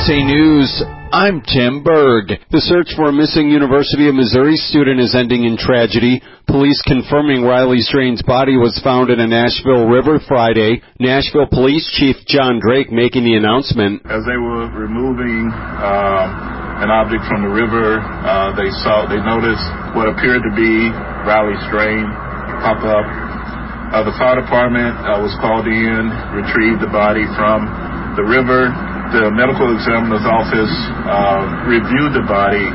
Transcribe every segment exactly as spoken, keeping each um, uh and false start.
S A News, I'm Tim Berg. The search for a missing University of Missouri student is ending in tragedy. Police confirming Riley Strain's body was found in a Nashville river Friday. Nashville Police Chief John Drake making the announcement. As they were removing uh, an object from the river, uh, they saw, they noticed what appeared to be Riley Strain pop up. Uh, the fire department uh, was called in, retrieved the body from the river. The medical examiner's office uh, reviewed the body,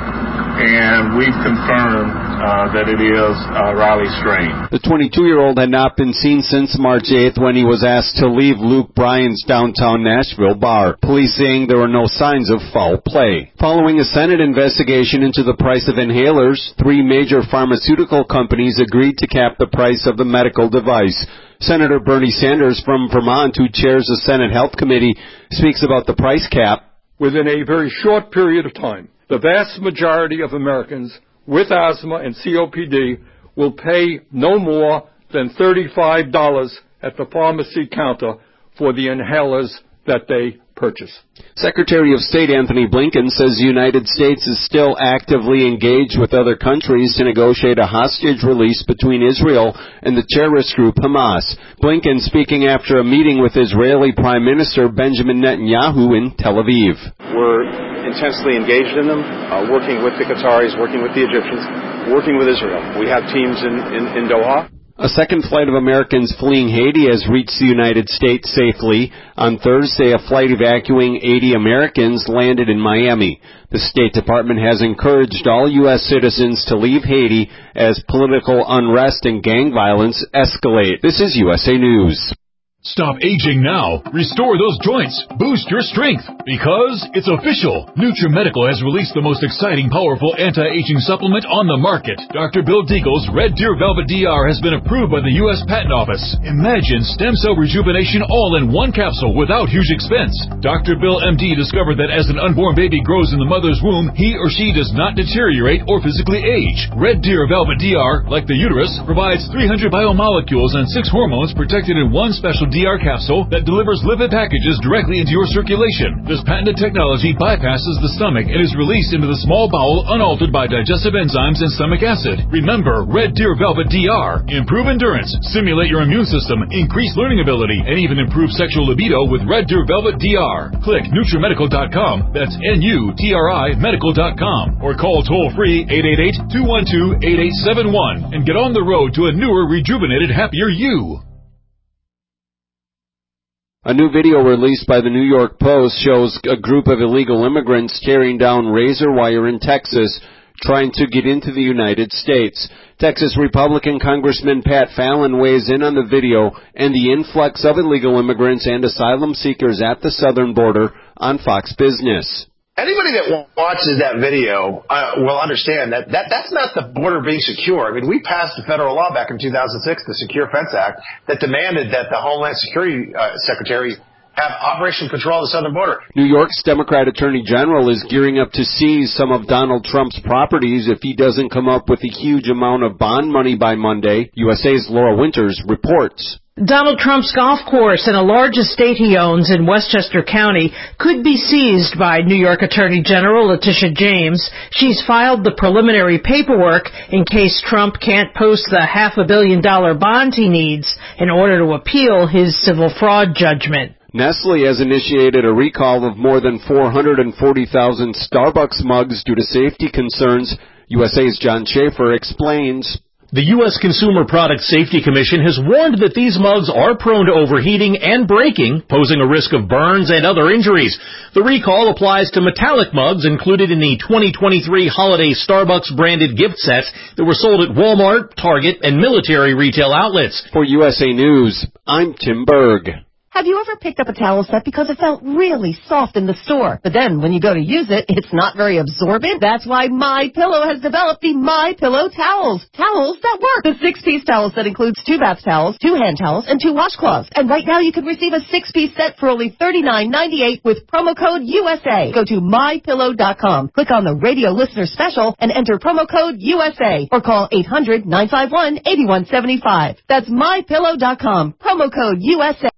and we've confirmed uh, that it is uh, Riley Strain. The twenty-two-year-old had not been seen since March eighth when he was asked to leave Luke Bryan's downtown Nashville bar. Police saying there were no signs of foul play. Following a Senate investigation into the price of inhalers, three major pharmaceutical companies agreed to cap the price of the medical device. Senator Bernie Sanders from Vermont, who chairs the Senate Health Committee, speaks about the price cap. Within a very short period of time, the vast majority of Americans with asthma and C O P D will pay no more than thirty-five dollars at the pharmacy counter for the inhalers that they purchase. Secretary of State Anthony Blinken says the United States is still actively engaged with other countries to negotiate a hostage release between Israel and the terrorist group Hamas. Blinken speaking after a meeting with Israeli Prime Minister Benjamin Netanyahu in Tel Aviv. We're intensely engaged in them, uh, working with the Qataris, working with the Egyptians, working with Israel. We have teams in, in, in Doha. A second flight of Americans fleeing Haiti has reached the United States safely. On Thursday, a flight evacuating eighty Americans landed in Miami. The State Department has encouraged all U S citizens to leave Haiti as political unrest and gang violence escalate. This is U S A News. Stop aging now. Restore those joints. Boost your strength. Because it's official. NutriMedical has released the most exciting, powerful anti-aging supplement on the market. Doctor Bill Deagle's Red Deer Velvet D R has been approved by the U S Patent Office. Imagine stem cell rejuvenation all in one capsule without huge expense. Doctor Bill M D discovered that as an unborn baby grows in the mother's womb, he or she does not deteriorate or physically age. Red Deer Velvet D R, like the uterus, provides three hundred biomolecules and six hormones protected in one special D R capsule that delivers lipid packages directly into your circulation. This patented technology bypasses the stomach and is released into the small bowel unaltered by digestive enzymes and stomach acid. Remember, Red Deer Velvet D R. Improve endurance, stimulate your immune system, increase learning ability, and even improve sexual libido with Red Deer Velvet D R. Click NutriMedical dot com, that's N U T R I medical dot com, or call toll-free eight eight eight, two one two, eight eight seven one and get on the road to a newer, rejuvenated, happier you. A new video released by the New York Post shows a group of illegal immigrants tearing down razor wire in Texas, trying to get into the United States. Texas Republican Congressman Pat Fallon weighs in on the video and the influx of illegal immigrants and asylum seekers at the southern border on Fox Business. Anybody that watches that video uh, will understand that, that that's not the border being secure. I mean, we passed a federal law back in two thousand six, the Secure Fence Act, that demanded that the Homeland Security uh, Secretary have Operation Control of the southern border. New York's Democrat Attorney General is gearing up to seize some of Donald Trump's properties if he doesn't come up with a huge amount of bond money by Monday. U S A's Laura Winters reports. Donald Trump's golf course and a large estate he owns in Westchester County could be seized by New York Attorney General Letitia James. She's filed the preliminary paperwork in case Trump can't post the half a billion dollar bond he needs in order to appeal his civil fraud judgment. Nestle has initiated a recall of more than four hundred forty thousand Starbucks mugs due to safety concerns. U S A's John Schaefer explains. The U S Consumer Product Safety Commission has warned that these mugs are prone to overheating and breaking, posing a risk of burns and other injuries. The recall applies to metallic mugs included in the twenty twenty-three holiday Starbucks branded gift sets that were sold at Walmart, Target, and military retail outlets. For U S A News, I'm Tim Berg. Have you ever picked up a towel set because it felt really soft in the store, but then when you go to use it, it's not very absorbent? That's why MyPillow has developed the MyPillow towels. Towels that work. The six-piece towel set includes two bath towels, two hand towels, and two washcloths. And right now you can receive a six-piece set for only thirty-nine ninety-eight with promo code U S A. Go to My Pillow dot com, click on the radio listener special, and enter promo code U S A, or call eight hundred, nine five one, eight one seven five. That's My Pillow dot com, promo code U S A.